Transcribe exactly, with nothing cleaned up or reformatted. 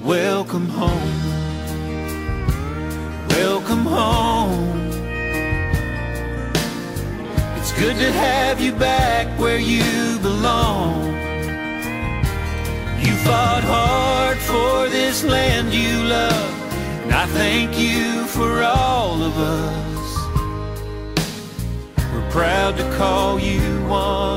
welcome home. Welcome home. It's good to have you back where you belong. You fought hard for this land you love, and I thank you for all of us. We're proud to call you one